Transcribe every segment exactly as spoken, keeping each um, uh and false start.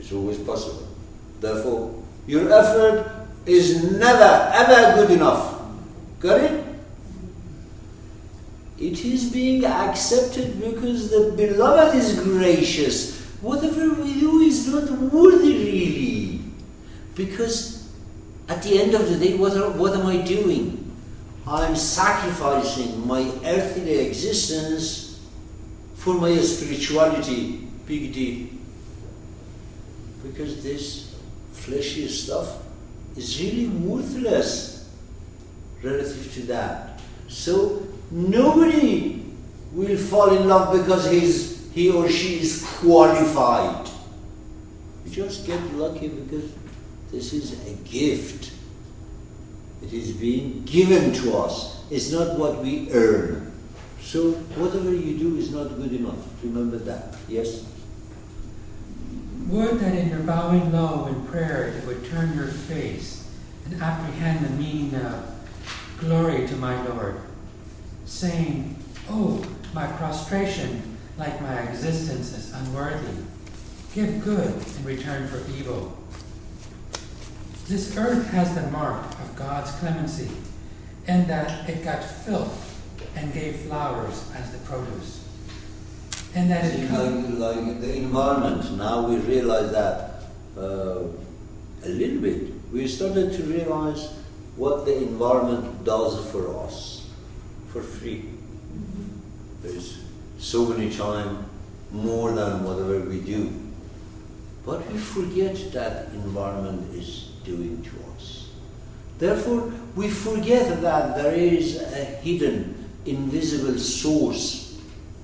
It's always possible. Therefore, your effort is never, ever good enough. Got it? It is being accepted because the beloved is gracious. Whatever we do is not worthy really. Because at the end of the day, what, are, what am I doing? I'm sacrificing my earthly existence for my spirituality. Big deal. Because this fleshy stuff is really worthless relative to that. So nobody will fall in love because he's, he or she is qualified. You just get lucky because this is a gift. It is being given to us. It's not what we earn. So whatever you do is not good enough. Remember that. Yes? Would that in your bowing low in prayer you would turn your face and apprehend the meaning of glory to my Lord, saying, oh, my prostration, like my existence, is unworthy. Give good in return for evil. This earth has the mark of God's clemency, in that it got filth and gave flowers as the produce. And that it like, like the environment, now we realize that uh, a little bit. We started to realize what the environment does for us for free. There's so many times more than whatever we do. But we forget that environment is doing to us. Therefore, we forget that there is a hidden, invisible source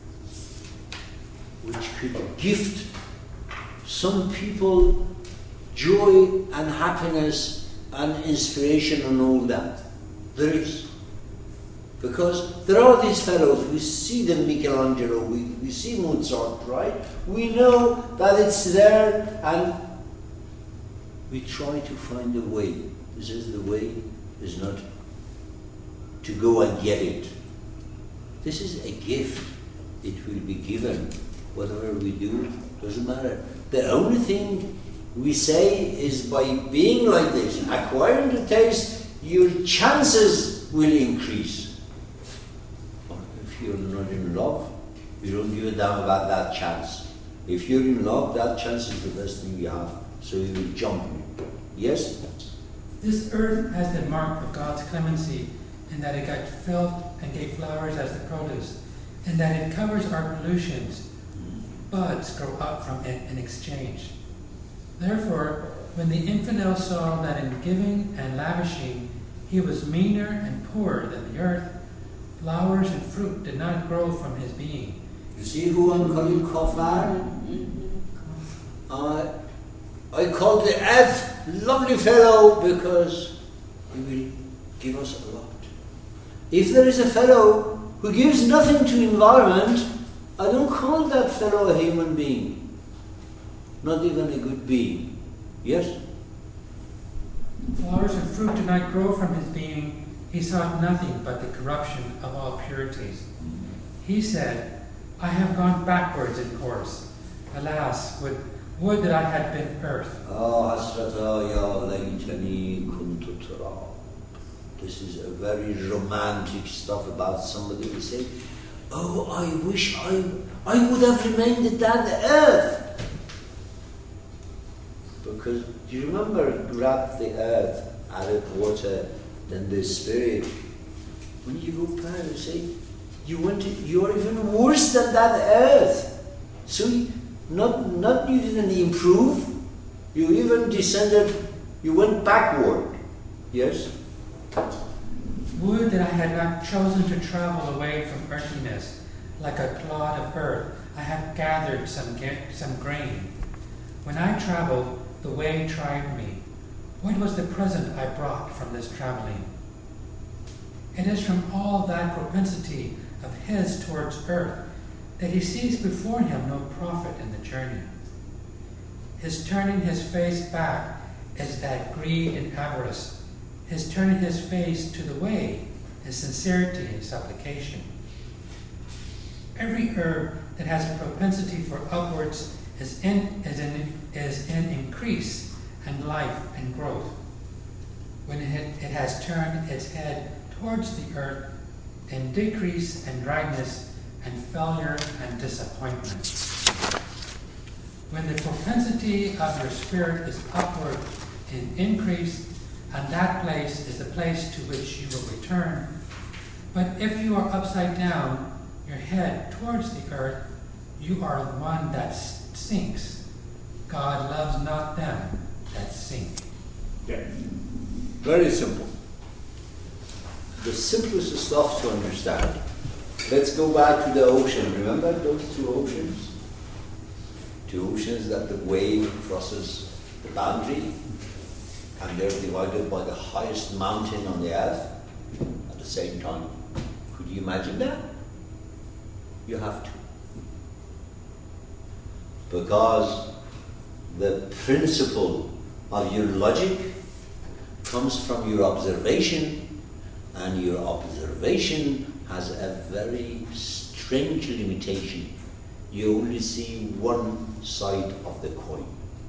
which could gift some people joy and happiness and inspiration and all that. There is. Because there are these fellows, we see the Michelangelo, we, we see Mozart, right? We know that it's there and we try to find a way. This is the way, is not to go and get it. This is a gift. It will be given. Whatever we do, doesn't matter. The only thing we say is by being like this, acquiring the taste, your chances will increase. But if you're not in love, you don't give a damn about that chance. If you're in love, that chance is the best thing you have. So you will jump in it. Yes? This earth has the mark of God's clemency, in that it got filth and gave flowers as the produce, and that it covers our pollutions. Buds grow up from it in exchange. Therefore, when the infidel saw that in giving and lavishing he was meaner and poorer than the earth, flowers and fruit did not grow from his being. You see who I'm calling Kafar? Uh, I call the earth lovely fellow because he will give us a lot. If there is a fellow who gives nothing to environment, I don't call that fellow a human being. Not even a good being. Yes? Flowers and fruit did not grow from his being. He sought nothing but the corruption of all purities. He said, I have gone backwards in course. Alas, would, would that I had been earth. This is a very romantic stuff about somebody who say, oh, I wish I, I would have remained that earth. Because, do you remember, grab the earth, added water, then the spirit. When you go back and say, you went to, you're even worse than that earth. So, not, not you didn't improve, you even descended, you went backward. Yes? Would that I had not chosen to travel away from earthiness. Like a clod of earth, I have gathered some, some grain. When I traveled, the way tried me. What was the present I brought from this traveling? It is from all that propensity of his towards earth that he sees before him no profit in the journey. His turning his face back is that greed and avarice. His turning his face to the way is sincerity and supplication. Every herb that has a propensity for upwards is in, is in, is in increase and life and growth. When it, it has turned its head towards the earth in decrease and dryness and failure and disappointment. When the propensity of your spirit is upward in increase, and that place is the place to which you will return. But if you are upside down, your head towards the earth, you are the one that sinks. God loves not them that sink. Yeah. Very simple. The simplest stuff to understand. Let's go back to the ocean. Remember those two oceans? Two oceans that the wave crosses the boundary, and they're divided by the highest mountain on the earth at the same time. Could you imagine that? You have to. Because the principle of your logic comes from your observation, and your observation has a very strange limitation. You only see one side of the coin.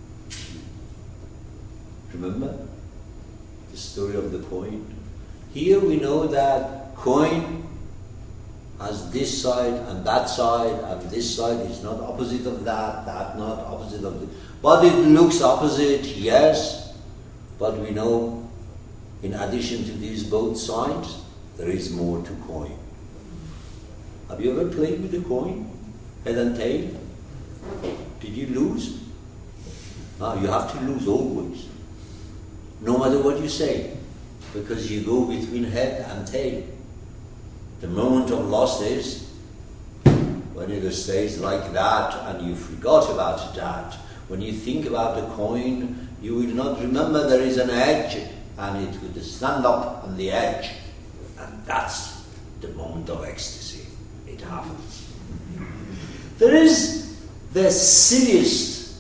Remember the story of the coin? Here we know that coin has this side and that side, and this side is not opposite of that, that not opposite of this. But it looks opposite, yes, but we know in addition to these both sides, there is more to coin. Have you ever played with the coin? Head and tail? Did you lose? No, you have to lose always. No matter what you say, because you go between head and tail. The moment of loss is when it stays like that and you forgot about that. When you think about the coin, you will not remember there is an edge, and it would stand up on the edge. And that's the moment of ecstasy. It happens. There is the silliest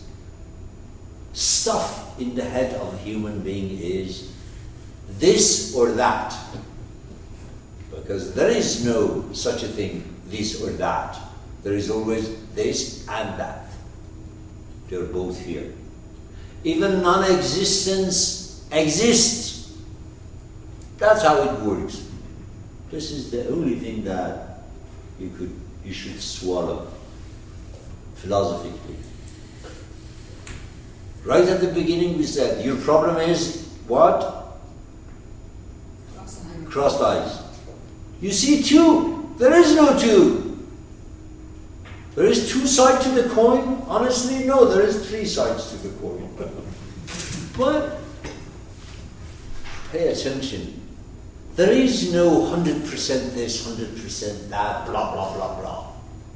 stuff in the head of a human being is this or that. Because there is no such a thing, this or that. There is always this and that. They're both here. Even non-existence exists. That's how it works. This is the only thing that you could, you should swallow philosophically. Right at the beginning we said, your problem is what? Crossed eyes. Crossed eyes. You see two. There is no two. There is two sides to the coin. Honestly, no, there is three sides to the coin. But pay attention. There is no one hundred percent this, one hundred percent that, blah, blah, blah, blah.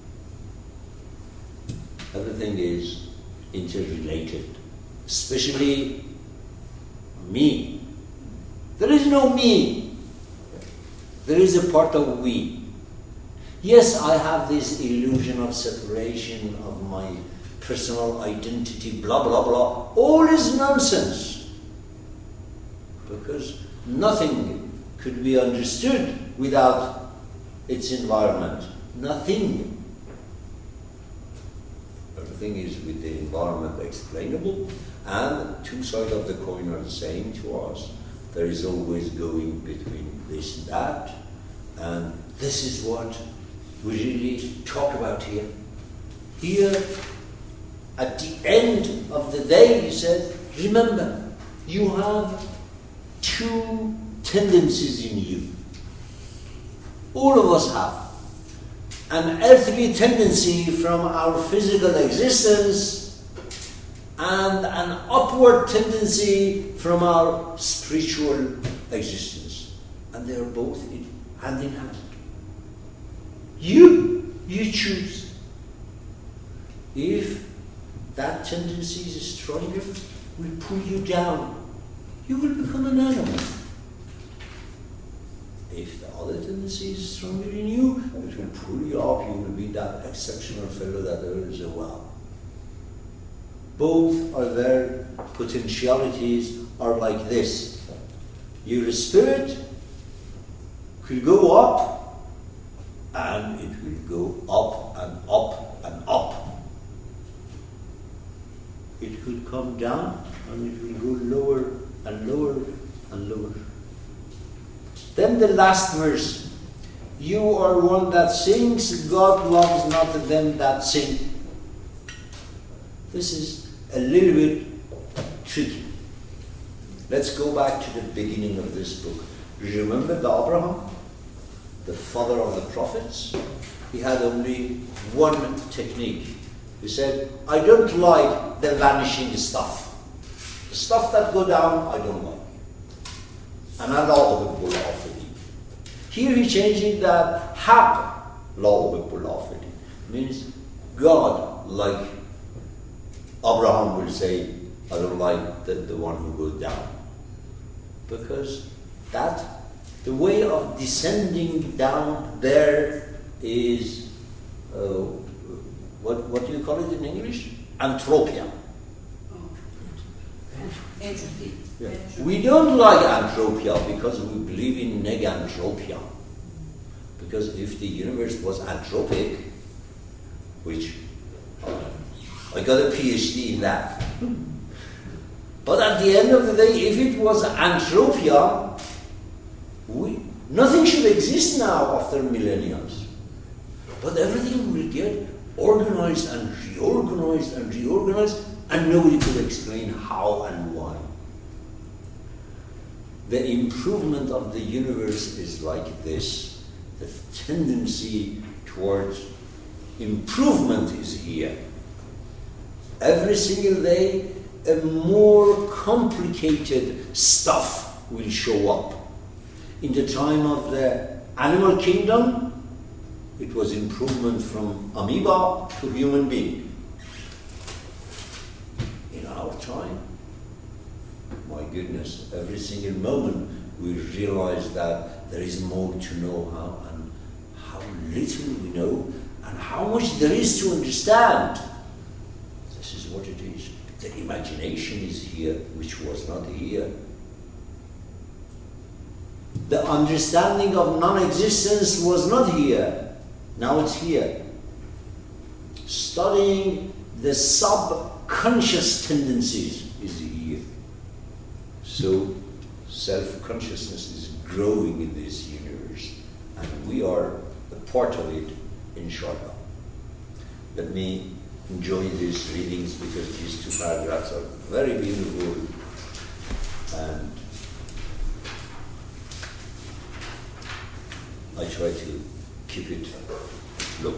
Everything is interrelated. Especially me. There is no me. There is a part of we. Yes, I have this illusion of separation of my personal identity, blah, blah, blah. All is nonsense. Because nothing could be understood without its environment. Nothing. Everything is with the environment explainable, and two sides of the coin are the same to us. There is always going between this and that, and this is what we really talk about here. Here, at the end of the day, he said, remember, you have two tendencies in you. All of us have. An earthly tendency from our physical existence and an upward tendency from our spiritual existence. And they are both in, hand in hand. You, you choose. If that tendency is stronger, will pull you down. You will become an animal. If the other tendency is stronger in you, it will pull you up. You will be that exceptional fellow that there is a wow. Both are their potentialities are like this. Your spirit could go up, and it will go up and up and up. it could come down and it will go lower and lower and lower. Then the last verse. You are one that sings, God loves not them that sing. This is a little bit tricky. Let's go back to the beginning of this book. Remember the Abraham, the father of the prophets? He had only one technique. He said, I don't like the vanishing stuff. The stuff that go down, I don't like. And Allah will offer it. Here he changing that haq, law will offer it. Means God, like Abraham will say, I don't like the, the one who goes down. Because that, the way of descending down there is, uh, what, what do you call it in English? Anthropia. Entropy. Yeah. We don't like anthropia because we believe in negantropia. Because if the universe was anthropic, which uh, I got a PhD in that. But at the end of the day, if it was anthropia, we, nothing should exist now after millennia. But everything will get organized and reorganized and reorganized, and nobody could explain how and why. The improvement of the universe is like this. The tendency towards improvement is here. Every single day, a more complicated stuff will show up. In the time of the animal kingdom, it was improvement from amoeba to human being. In our time, my goodness, every single moment we realize that there is more to know how and how little we know and how much there is to understand. This is what it is. The imagination is here, which was not here. The understanding of non-existence was not here. Now it's here. Studying the subconscious tendencies is here. So self-consciousness is growing in this universe, and we are a part of it, inshallah. Let me enjoy these readings because these two paragraphs are very beautiful, and I try to keep it low.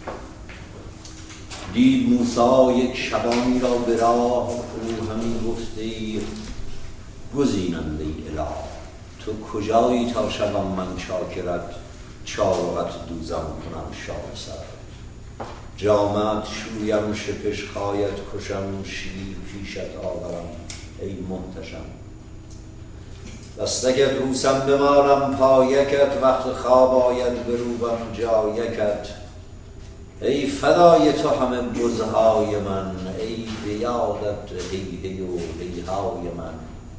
دید موسی یک شبانی را به راه، او همین گفته گزیننده اله، تو کجایی تا شوم من چاکرت، چارقت دوزم کنم شاه سر، جامت شویم شپش خایت کشم، شیر پیشت آورم ای محتشم، دستکت روسم بمارم پایکت، وقت خواب آید بروبم جایکت، ای فدای تو همه بزهای من، ای بیادت هی هی و هیهای من.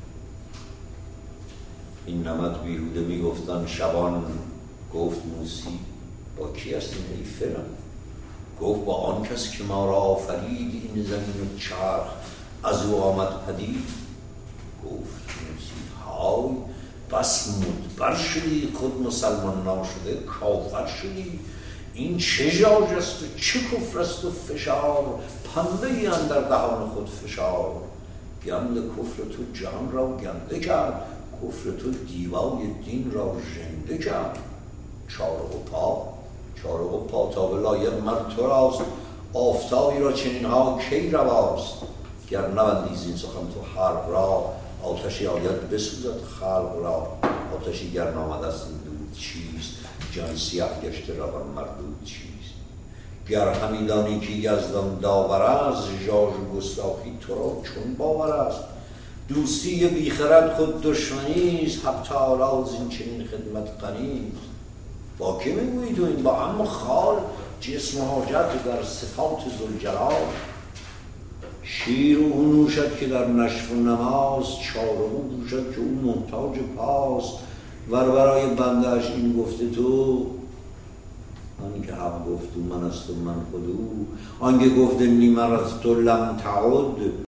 این نمد بیهوده میگفتن شبان، گفت موسی با کی هستین ای فرعون؟ گفت با آن کس که ما را آفرید، این زمین و چرخ از او آمد پدید. گفت موسی های بس مدبر شدی، خود مسلمان ناشده کافر شدی، این چه ژاژ است و چه کفر است و فشار، پنبه ای اندر دهان خود فشار، گند کفر تو جان را گنده کرد، کفر تو دیوای دین را ژنده کرد. چارق و پا چارق و پا تا ولایت مر تو راست، آفتابی را چنین ها کی رواست، گر نبندی زین سخن تو حلق را، آتشی آید بسوزد خلق را، آتشی گر نامد است این دود چیست، جان سیاه گشته را بر مردود چیست، گر همی دانی که یزدان داور است، ژاژ و گستاخی تو را چون باور است، دوستی بیخرد خود دشمنی است، حق تعالی زین چنین خدمت غنی است. با که میگویی تو این؟ با هم خال جسم و حاجت در صفات ذوالجلال، شیر او نوشد که در نشو و نماز، چارق او نوشد که او محتاج پاست، ور برای بنده‌اش این گفته تو، آن که حق گفت و من است و من خود او، آن که گفت انی مرضت لم تعد